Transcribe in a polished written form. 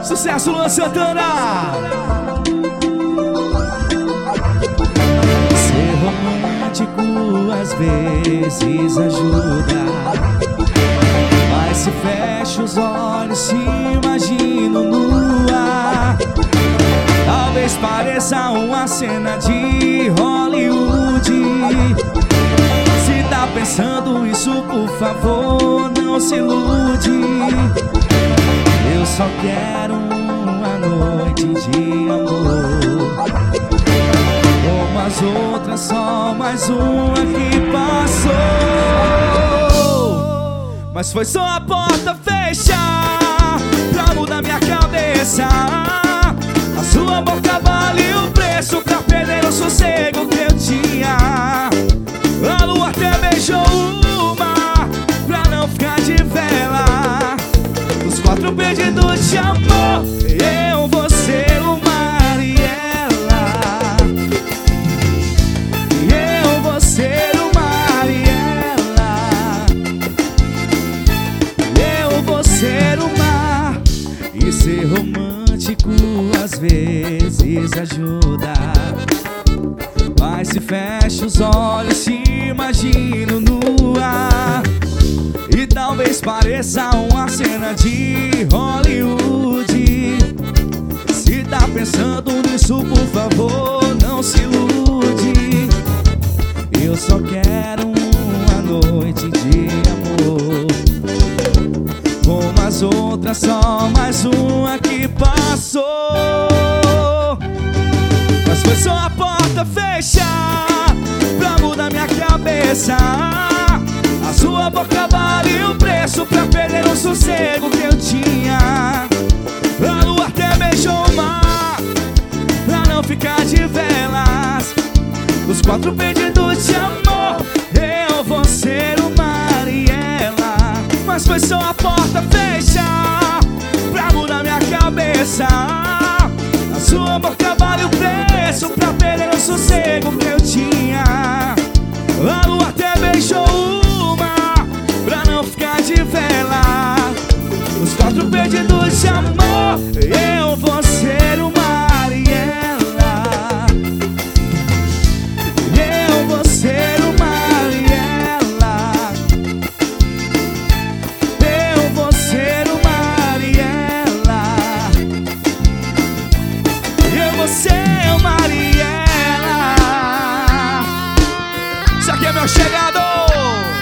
Sucesso, Luan Santana. Ser romântico às vezes ajuda, mas se fecha os olhos, se imagino nua. Talvez pareça uma cena de Hollywood. Se tá pensando isso, por favor, não se ilude. Eu só quero uma noite de amor, como as outras, só mais uma que passou. Mas foi só a porta fechar pra mudar minha cabeça. A sua boca vale o preço pra perder o sossego que eu tinha. A lua até beijou uma pra não ficar de vela. Os 4 pedidos de amor, eu, você, o mar e ela. Eu, você, o mar e ela. Eu, você, o mar. E ser romântico às vezes ajuda, mas se fecha os olhos, se imagino nua. E talvez pareça uma cena de Hollywood. Se tá pensando nisso, por favor, não se ilude. Eu só quero uma noite de amor, como as outras, só mais uma que passou. Mas foi só a porta fechar pra mudar minha cabeça. A sua boca vale o preço pra perder o sossego que eu tinha. A lua até beijou o mar pra não ficar de velas. Os 4 pedidos de amor, eu, você, o mar e ela. Mas foi só a porta fechar pra mudar minha cabeça. A sua boca vale o preço pra perder o sossego que eu tinha. A lua até beijou uma pra não ficar de vela. Os 4 pedidos de amor, eu, você, o mar e ela. Eu, você, o mar e ela. Eu, você, o mar e ela. Eu, você, o mar e ela. Isso aqui é meu chegador.